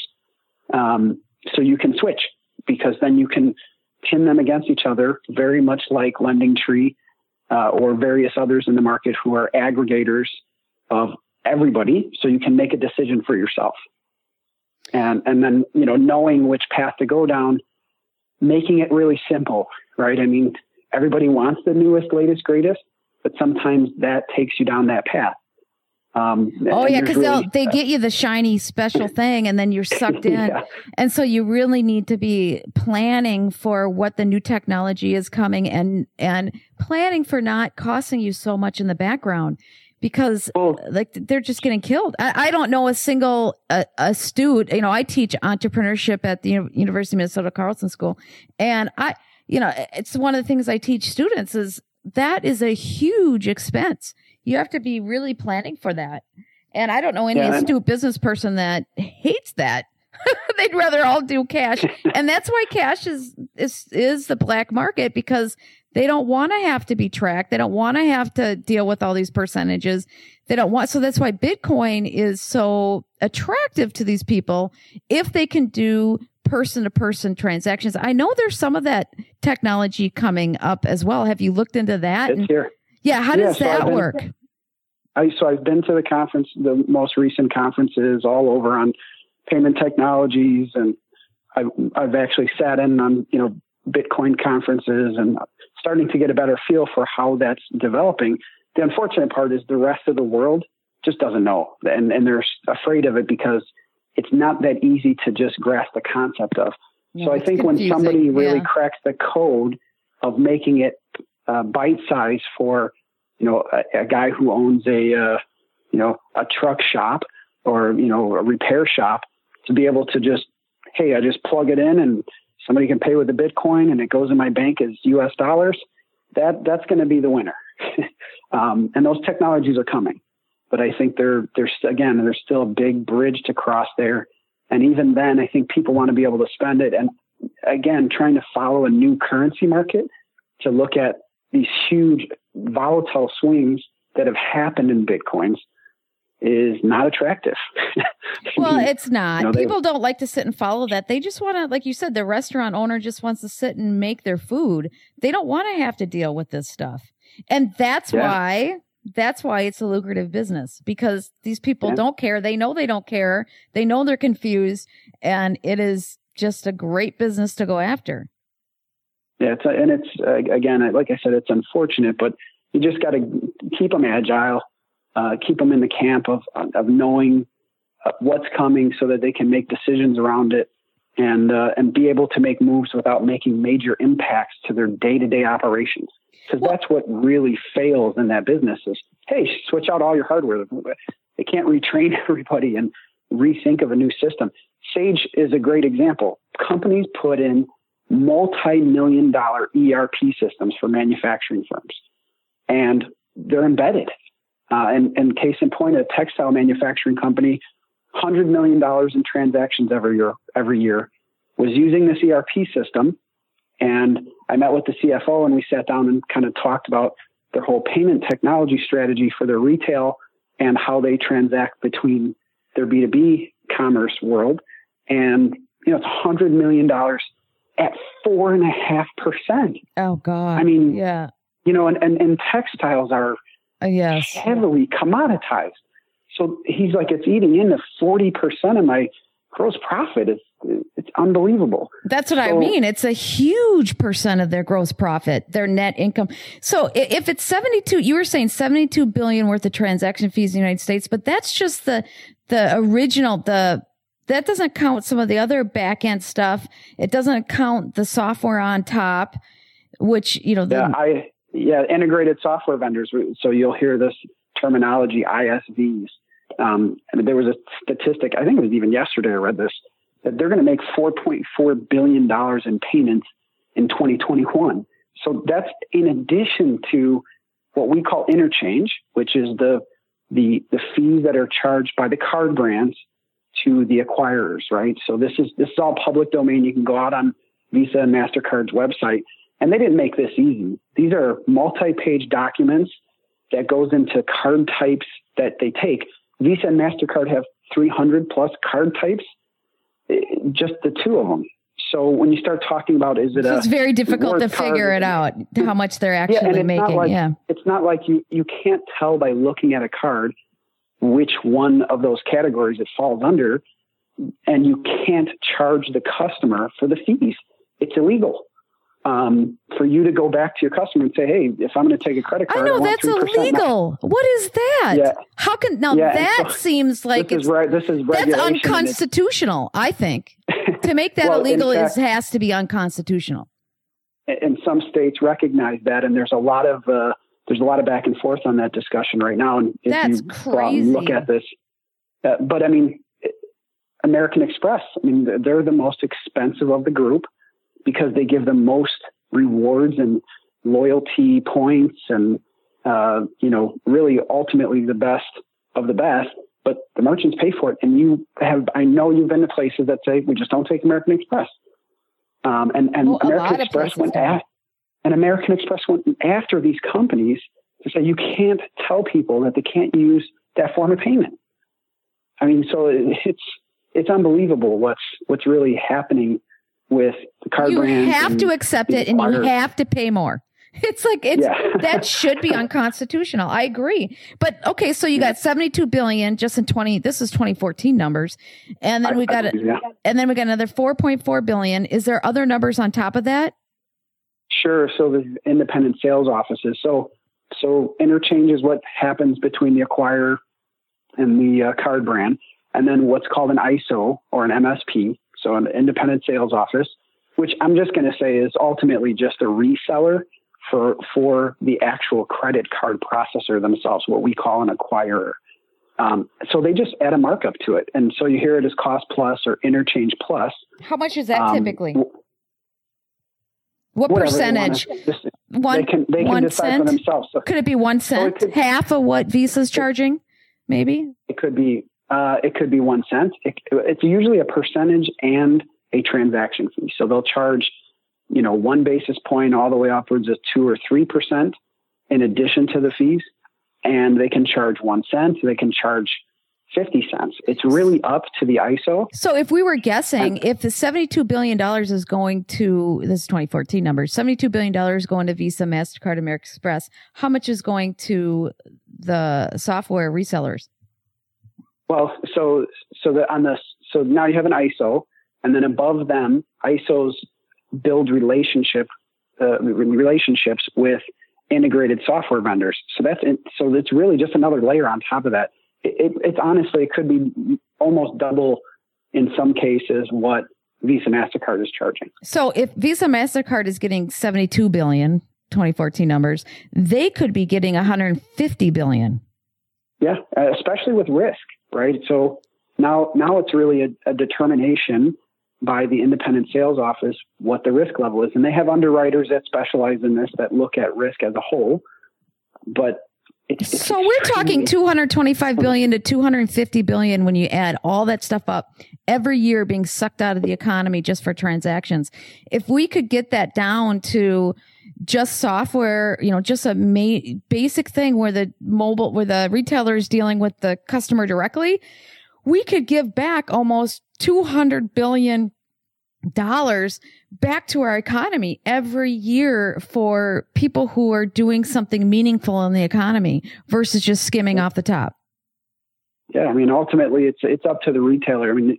[SPEAKER 4] Um, so you can switch, because then you can pin them against each other, very much like LendingTree uh, or various others in the market who are aggregators of everybody. So you can make a decision for yourself. And, and then, you know, knowing which path to go down, making it really simple, right? I mean, everybody wants the newest, latest, greatest, but sometimes that takes you down that path. Um,
[SPEAKER 3] oh yeah, because really, they get you the shiny special thing, and then you're sucked in. Yeah. And so you really need to be planning for what the new technology is coming, and and planning for not costing you so much in the background, because well, like they're just getting killed. I, I don't know a single uh, astute. You know, I teach entrepreneurship at the U- University of Minnesota Carlson School, and I, you know, it's one of the things I teach students is that is a huge expense. You have to be really planning for that. And I don't know any yeah. astute business person that hates that. They'd rather all do cash. And that's why cash is, is, is the black market, because they don't want to have to be tracked. They don't want to have to deal with all these percentages. They don't want, so that's why Bitcoin is so attractive to these people if they can do person to person transactions. I know there's some of that technology coming up as well. Have you looked into that?
[SPEAKER 4] It's here.
[SPEAKER 3] Yeah, how does yeah, so that been, work?
[SPEAKER 4] I so I've been to the conference, the most recent conferences all over on payment technologies, and I've I've actually sat in on you know Bitcoin conferences and starting to get a better feel for how that's developing. The unfortunate part is the rest of the world just doesn't know, and and they're afraid of it because it's not that easy to just grasp the concept of. No, so I think confusing. When somebody really yeah. cracks the code of making it Uh, bite size for, you know, a, a guy who owns a, uh, you know, a truck shop or, you know, a repair shop, to be able to just, hey, I just plug it in and somebody can pay with the Bitcoin and it goes in my bank as U S dollars. That that's going to be the winner. um, and those technologies are coming, but I think they're, there's again, there's still a big bridge to cross there. And even then, I think people want to be able to spend it. And again, trying to follow a new currency market to look at these huge volatile swings that have happened in Bitcoins is not attractive.
[SPEAKER 3] Well, it's not. You know, People they, don't like to sit and follow that. They just want to, like you said, the restaurant owner just wants to sit and make their food. They don't want to have to deal with this stuff. And that's yeah. why, that's why it's a lucrative business, because these people yeah. don't care. They know they don't care. They know they're confused, and it is just a great business to go after.
[SPEAKER 4] Yeah, it's, and it's, uh, again, like I said, it's unfortunate, but you just got to keep them agile, uh, keep them in the camp of, of knowing uh, what's coming so that they can make decisions around it, and, uh, and be able to make moves without making major impacts to their day-to-day operations. Because well, that's what really fails in that business is, hey, switch out all your hardware. They can't retrain everybody and rethink of a new system. Sage is a great example. Companies put in multi-million dollar E R P systems for manufacturing firms, and they're embedded. Uh, and, and case in point, a textile manufacturing company, one hundred million dollars in transactions every year, every year, was using this E R P system. And I met with the C F O, and we sat down and kind of talked about their whole payment technology strategy for their retail and how they transact between their B two B commerce world. And, you know, it's one hundred million dollars at four and a half percent.
[SPEAKER 3] Oh God.
[SPEAKER 4] I mean,
[SPEAKER 3] yeah.
[SPEAKER 4] You know, and, and, and textiles are
[SPEAKER 3] uh, yes.
[SPEAKER 4] heavily commoditized. So he's like, it's eating into forty percent of my gross profit. It's, it's unbelievable.
[SPEAKER 3] That's what
[SPEAKER 4] so,
[SPEAKER 3] I mean. It's a huge percent of their gross profit, their net income. So if it's seventy-two, you were saying seventy-two billion worth of transaction fees in the United States, but that's just the, the original, the, that doesn't count some of the other back end stuff. It doesn't count the software on top, which, you know, the,
[SPEAKER 4] yeah, I, yeah, integrated software vendors. So you'll hear this terminology, I S Vs. Um, and there was a statistic, I think it was even yesterday, I read this, that they're going to make four point four billion dollars in payments in twenty twenty-one. So that's in addition to what we call interchange, which is the, the, the fees that are charged by the card brands to the acquirers, right? So this is, this is all public domain. You can go out on Visa and MasterCard's website, and they didn't make this easy. These are multi-page documents that goes into card types that they take. Visa and MasterCard have three hundred plus card types, just the two of them. So when you start talking about, is it
[SPEAKER 3] so
[SPEAKER 4] a...
[SPEAKER 3] It's very difficult to figure it out, how much they're actually
[SPEAKER 4] yeah, and it's
[SPEAKER 3] making.
[SPEAKER 4] Not like,
[SPEAKER 3] yeah.
[SPEAKER 4] It's not like you, you can't tell by looking at a card which one of those categories it falls under. and you can't charge the customer for the fees. It's illegal. Um, for you to go back to your customer and say, hey, if I'm going to take a credit card,
[SPEAKER 3] I know
[SPEAKER 4] I want
[SPEAKER 3] that's
[SPEAKER 4] three percent.
[SPEAKER 3] illegal.
[SPEAKER 4] Now.
[SPEAKER 3] What is that?
[SPEAKER 4] Yeah.
[SPEAKER 3] How can now
[SPEAKER 4] yeah,
[SPEAKER 3] that
[SPEAKER 4] so
[SPEAKER 3] seems like
[SPEAKER 4] this
[SPEAKER 3] it's
[SPEAKER 4] is right. This is
[SPEAKER 3] that's
[SPEAKER 4] regulation.
[SPEAKER 3] unconstitutional. I think to make that
[SPEAKER 4] well,
[SPEAKER 3] illegal
[SPEAKER 4] fact,
[SPEAKER 3] is has to be unconstitutional.
[SPEAKER 4] And some states recognize that, and there's a lot of uh, there's a lot of back and forth on that discussion right now. And if
[SPEAKER 3] that's
[SPEAKER 4] you
[SPEAKER 3] crazy.
[SPEAKER 4] look at this, uh, but I mean, American Express. I mean, they're the most expensive of the group because they give the most rewards and loyalty points and, uh, you know, really ultimately the best of the best, but the merchants pay for it. And you have, I know you've been to places that say, we just don't take American Express. Um, and, and
[SPEAKER 3] well,
[SPEAKER 4] American Express went after, and American Express went after these companies to say, you can't tell people that they can't use that form of payment. I mean, so it's, it's unbelievable what's, what's really happening with the card
[SPEAKER 3] you
[SPEAKER 4] brands.
[SPEAKER 3] You have to accept it and you have to pay more. It's like, it's, yeah. that should be unconstitutional. I agree. But okay, so you got seventy-two billion just in twenty, this is twenty fourteen numbers. And then we got, I, I, yeah. and then we got another four point four billion. Is there other numbers on top of that?
[SPEAKER 4] Sure. So the independent sales offices. So, so interchange is what happens between the acquirer and the uh, card brand. And then what's called an I S O or an M S P. So an independent sales office, which I'm just going to say is ultimately just a reseller for for the actual credit card processor themselves, what we call an acquirer. Um, so they just add a markup to it. And so you hear it as cost plus or interchange plus.
[SPEAKER 3] How much is that um, typically? What
[SPEAKER 4] Whatever
[SPEAKER 3] percentage?
[SPEAKER 4] They, this,
[SPEAKER 3] one,
[SPEAKER 4] they can, they
[SPEAKER 3] one
[SPEAKER 4] can decide
[SPEAKER 3] cent?
[SPEAKER 4] for themselves. So,
[SPEAKER 3] could it be one cent? So could, Half of what Visa's charging? Maybe?
[SPEAKER 4] It could be. Uh, it could be one cent. It, it's usually a percentage and a transaction fee. So they'll charge, you know, one basis point all the way upwards of two or three percent in addition to the fees. And they can charge one cent. They can charge fifty cents. It's really up to the I S O.
[SPEAKER 3] So if we were guessing, and, if the seventy-two billion dollars is going to, this is twenty fourteen numbers, seventy-two billion dollars going to Visa, MasterCard, American Express, how much is going to the software resellers?
[SPEAKER 4] Well, so so that on the so now you have an I S O, and then above them, I S Os build relationship uh, relationships with integrated software vendors. So that's so it's really just another layer on top of that. It, it, it's honestly it could be almost double in some cases what Visa MasterCard is charging.
[SPEAKER 3] So if Visa MasterCard is getting seventy-two billion, twenty fourteen numbers, they could be getting one hundred fifty billion.
[SPEAKER 4] Yeah, especially with risk. Right. So now, now it's really a, a determination by the independent sales office what the risk level is. And they have underwriters that specialize in this that look at risk as a whole. But it's, it's
[SPEAKER 3] so we're talking two hundred twenty-five billion to two hundred fifty billion when you add all that stuff up every year being sucked out of the economy just for transactions. If we could get that down to just software, you know, just a ma- basic thing where the mobile, where the retailer is dealing with the customer directly, we could give back almost two hundred billion dollars back to our economy every year for people who are doing something meaningful in the economy versus just skimming off the top.
[SPEAKER 4] Yeah. I mean, ultimately it's, it's up to the retailer. I mean,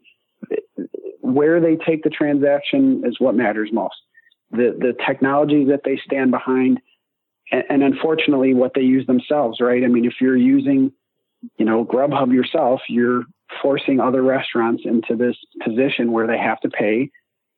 [SPEAKER 4] where they take the transaction is what matters most. The the technology that they stand behind, and, and unfortunately what they use themselves, right? I mean, if you're using, you know, Grubhub yourself, you're forcing other restaurants into this position where they have to pay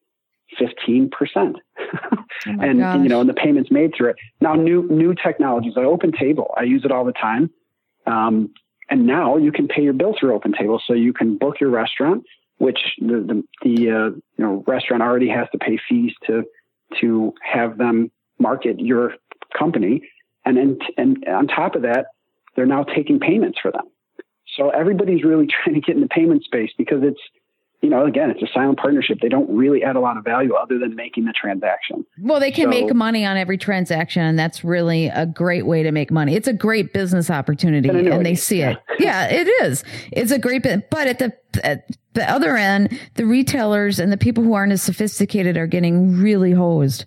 [SPEAKER 4] fifteen percent. Oh and, and, you know, and the payments made through it. Now, new new technologies like OpenTable, I use it all the time. Um, and now you can pay your bill through OpenTable. So you can book your restaurant, which the, the, the uh, you know, restaurant already has to pay fees to to have them market your company. And then, and on top of that, they're now taking payments for them. So everybody's really trying to get in the payment space because it's, you know, again, it's a silent partnership. They don't really add a lot of value other than making the transaction.
[SPEAKER 3] Well, they can
[SPEAKER 4] so,
[SPEAKER 3] make money on every transaction, and that's really a great way to make money. It's a great business opportunity, and, and they see it. Yeah, it is. It's a great bit. But at the at the other end, the retailers and the people who aren't as sophisticated are getting really hosed.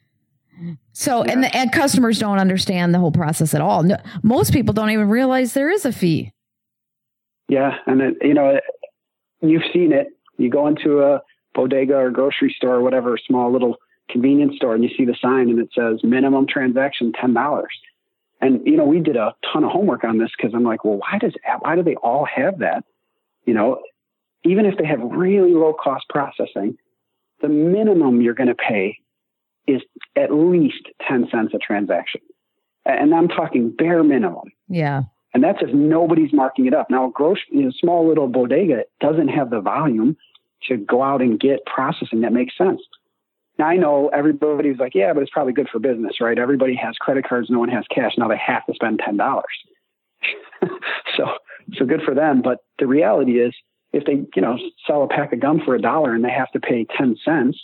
[SPEAKER 3] So, yeah. and the and customers don't understand the whole process at all. No, most people don't even realize there is a fee.
[SPEAKER 4] Yeah, and it, you know, it, you've seen it You go into a bodega or grocery store or whatever, small little convenience store, and you see the sign and it says minimum transaction ten dollars. And, you know, we did a ton of homework on this because I'm like, well, why does, why do they all have that? You know, even if they have really low cost processing, the minimum you're going to pay is at least ten cents a transaction. And I'm talking bare minimum.
[SPEAKER 3] Yeah.
[SPEAKER 4] And that's if nobody's marking it up. Now, a grocery, you know, small little bodega doesn't have the volume to go out and get processing that makes sense. Now, I know everybody's like, yeah, but it's probably good for business, right? Everybody has credit cards. No one has cash. Now they have to spend ten dollars. so, so good for them. But the reality is if they, you know, sell a pack of gum for a dollar and they have to pay ten cents,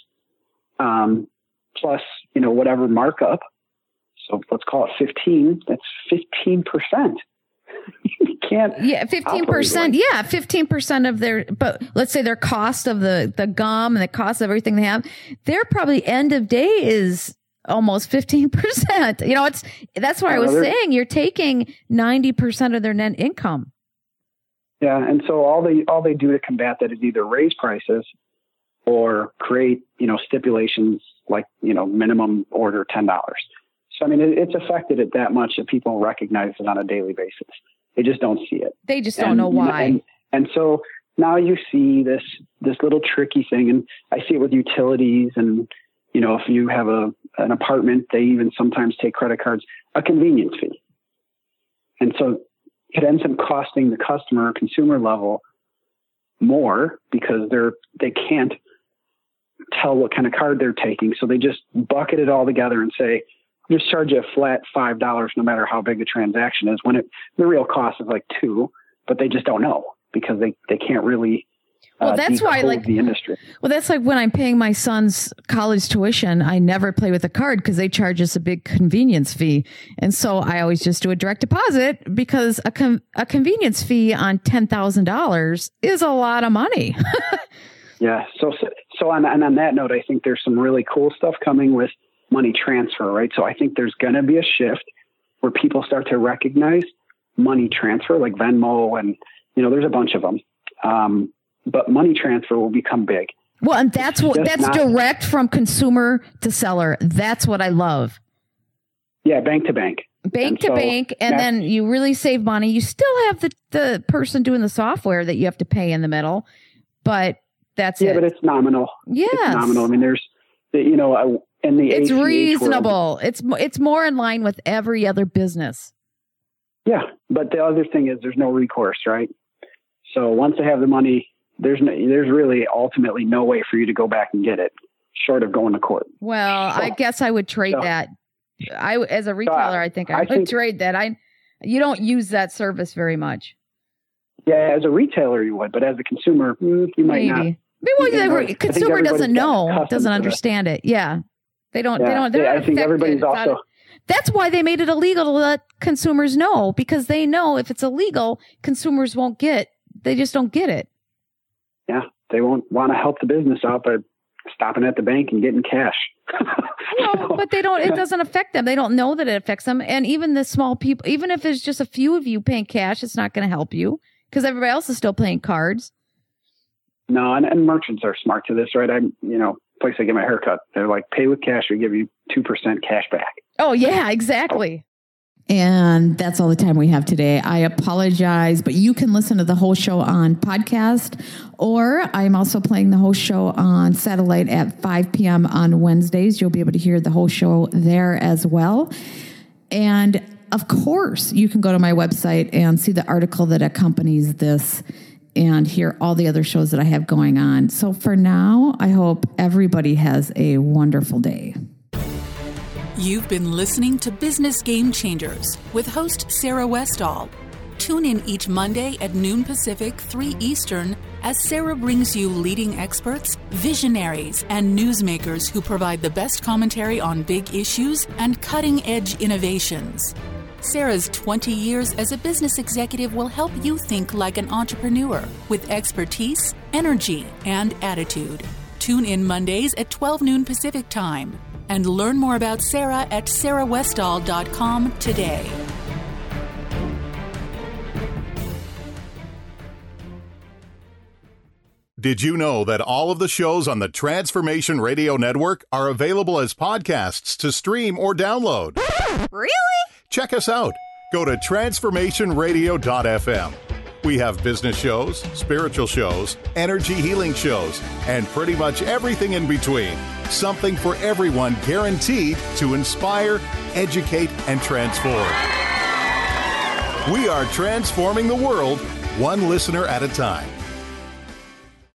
[SPEAKER 4] um, plus, you know, whatever markup. So let's call it fifteen. That's fifteen percent. You can't.
[SPEAKER 3] Yeah, fifteen percent. Like. Yeah, fifteen percent of their, but let's say their cost of the, the gum and the cost of everything they have, their probably end of day is almost fifteen percent. You know, it's, that's why I was saying you're taking ninety percent of their net income.
[SPEAKER 4] Yeah. And so all they, all they do to combat that is either raise prices or create, you know, stipulations like, you know, minimum order ten dollars. So, I mean, it, it's affected it that much that people recognize it on a daily basis. They just don't see it.
[SPEAKER 3] They just don't
[SPEAKER 4] and,
[SPEAKER 3] know why.
[SPEAKER 4] And, and so now you see this, this little tricky thing. And I see it with utilities. And, you know, if you have a, an apartment, they even sometimes take credit cards, a convenience fee. And so it ends up costing the customer or consumer level more because they're, they can't tell what kind of card they're taking. So they just bucket it all together and say, just charge you a flat five dollars no matter how big the transaction is, when it, the real cost is like two, but they just don't know because they, they can't really uh,
[SPEAKER 3] well, that's why like
[SPEAKER 4] the industry.
[SPEAKER 3] Well, that's like when I'm paying my son's college tuition, I never play with a card because they charge us a big convenience fee. And so I always just do a direct deposit because a, com- a convenience fee on ten thousand dollars is a lot of money.
[SPEAKER 4] Yeah. So, so, so on, and on that note, I think there's some really cool stuff coming with money transfer, right? So I think there's going to be a shift where people start to recognize money transfer, like Venmo, and, you know, there's a bunch of them. Um, but money transfer will become big.
[SPEAKER 3] Well, and that's what, that's not direct from consumer to seller. That's what I love.
[SPEAKER 4] Yeah. Bank to bank.
[SPEAKER 3] Bank
[SPEAKER 4] and
[SPEAKER 3] to
[SPEAKER 4] so
[SPEAKER 3] bank. And then you really save money. You still have the, the person doing the software that you have to pay in the middle, but that's
[SPEAKER 4] yeah,
[SPEAKER 3] it.
[SPEAKER 4] but it's nominal.
[SPEAKER 3] Yeah.
[SPEAKER 4] It's nominal. I mean, there's, you know, I, in the
[SPEAKER 3] it's
[SPEAKER 4] A C H
[SPEAKER 3] reasonable.
[SPEAKER 4] world,
[SPEAKER 3] it's it's more in line with every other business.
[SPEAKER 4] Yeah, but the other thing is there's no recourse, right? So once they have the money, there's no, there's really ultimately no way for you to go back and get it, short of going to court.
[SPEAKER 3] Well, so, I guess I would trade so, that. I as a retailer, so I, I think I, I would think, trade that. I you don't use that service very much.
[SPEAKER 4] Yeah, as a retailer you would, but as a consumer, you might
[SPEAKER 3] Maybe.
[SPEAKER 4] not.
[SPEAKER 3] Maybe well, the consumer doesn't know, doesn't understand it. Yeah. They don't, yeah, they don't, they're
[SPEAKER 4] yeah,
[SPEAKER 3] not
[SPEAKER 4] I think everybody's also.
[SPEAKER 3] Not, that's why they made it illegal to let consumers know, because they know if it's illegal, consumers won't get, they just don't get it.
[SPEAKER 4] Yeah. They won't want to help the business out by stopping at the bank and getting cash.
[SPEAKER 3] No, but they don't, it doesn't affect them. They don't know that it affects them. And even the small people, even if there's just a few of you paying cash, it's not going to help you because everybody else is still paying cards.
[SPEAKER 4] No, and, and merchants are smart to this, right? I'm, you know, place I get my haircut, they're like, pay with cash, we give you two percent cash back.
[SPEAKER 3] Oh, yeah, exactly. And that's all the time we have today. I apologize, but you can listen to the whole show on podcast, or I'm also playing the whole show on satellite at five p.m. on Wednesdays. You'll be able to hear the whole show there as well. And of course, you can go to my website and see the article that accompanies this and hear all the other shows that I have going on. So for now, I hope everybody has a wonderful day.
[SPEAKER 2] You've been listening to Business Game Changers with host Sarah Westall. Tune in each Monday at noon Pacific, three Eastern, as Sarah brings you leading experts, visionaries, and newsmakers who provide the best commentary on big issues and cutting-edge innovations. Sarah's twenty years as a business executive will help you think like an entrepreneur with expertise, energy, and attitude. Tune in Mondays at twelve noon Pacific Time and learn more about Sarah at sarah westall dot com today.
[SPEAKER 6] Did you know that all of the shows on the Transformation Radio Network are available as podcasts to stream or download?
[SPEAKER 9] Really?
[SPEAKER 6] Check us out. Go to transformation radio dot f m. We have business shows, spiritual shows, energy healing shows, and pretty much everything in between. Something for everyone, guaranteed to inspire, educate, and transform. We are transforming the world one listener at a time.